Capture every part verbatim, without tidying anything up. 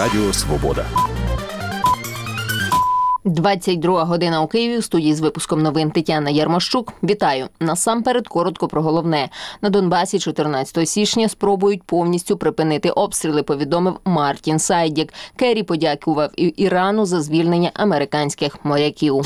Радіо Свобода. двадцять друга година у Києві. У студії з випуском новин Тетяна Ярмощук. Вітаю. Насамперед коротко про головне. На Донбасі чотирнадцятого січня спробують повністю припинити обстріли, повідомив Мартін Сайдік. Керрі подякував Ірану за звільнення американських моряків.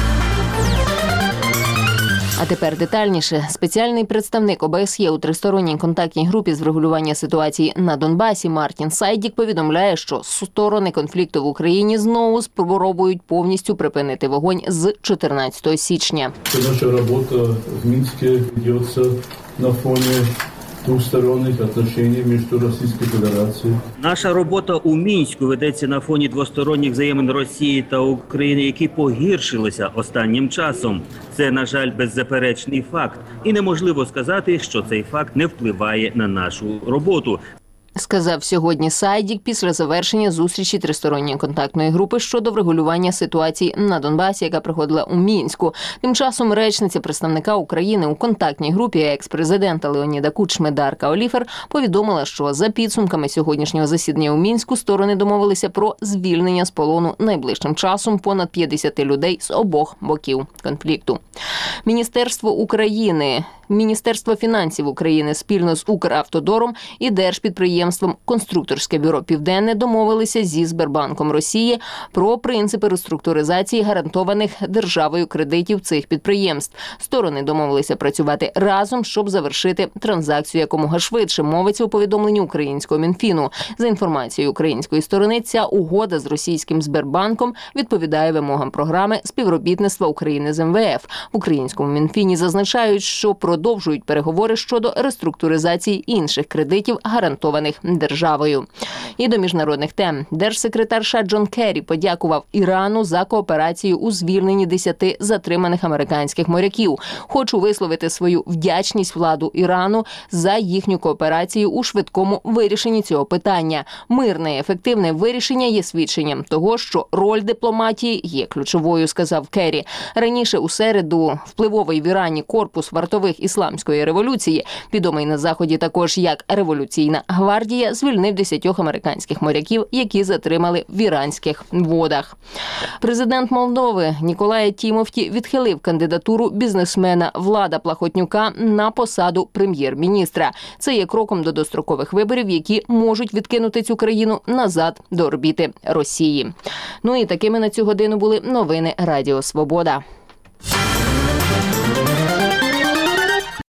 А тепер детальніше. Спеціальний представник О Б С Є у тристоронній контактній групі з врегулювання ситуації на Донбасі Мартін Сайдік повідомляє, що сторони конфлікту в Україні знову спробують повністю припинити вогонь з чотирнадцятого січня. Наша робота в Мінську ведеться на фоні двосторонніх відносин між Російською Федерацією. Наша робота у Мінську ведеться на фоні двосторонніх взаємин Росії та України, які погіршилися останнім часом. Це, на жаль, беззаперечний факт. І неможливо сказати, що цей факт не впливає на нашу роботу. Сказав сьогодні Сайдік після завершення зустрічі тристоронньої контактної групи щодо врегулювання ситуації на Донбасі, яка проходила у Мінську. Тим часом речниця представника України у контактній групі екс-президента Леоніда Кучми Дарка Оліфер повідомила, що за підсумками сьогоднішнього засідання у Мінську сторони домовилися про звільнення з полону найближчим часом понад п'ятдесят людей з обох боків конфлікту. Міністерство України Міністерство фінансів України спільно з Укравтодором і Держпідприємством «Конструкторське бюро Південне» домовилися зі Сбербанком Росії про принципи реструктуризації гарантованих державою кредитів цих підприємств. Сторони домовилися працювати разом, щоб завершити транзакцію якомога швидше, мовиться у повідомленні українського Мінфіну. За інформацією української сторони, ця угода з російським Сбербанком відповідає вимогам програми співробітництва України з Ем Ве Еф. В українському Мінфіні зазначають, що про продовжують переговори щодо реструктуризації інших кредитів, гарантованих державою. І до міжнародних тем. Держсекретар США Джон Керрі подякував Ірану за кооперацію у звільненні десяти затриманих американських моряків. Хочу висловити свою вдячність владу Ірану за їхню кооперацію у швидкому вирішенні цього питання. Мирне і ефективне вирішення є свідченням того, що роль дипломатії є ключовою, сказав Керрі. Раніше у середу впливовий в Ірані корпус вартових Ісламської революції, відомий на Заході також як Революційна гвардія, звільнив десятьох американських моряків, які затримали в іранських водах. Президент Молдови Ніколай Тімофті відхилив кандидатуру бізнесмена Влада Плахотнюка на посаду прем'єр-міністра. Це є кроком до дострокових виборів, які можуть відкинути цю країну назад до орбіти Росії. Ну і такими на цю годину були новини Радіо Свобода.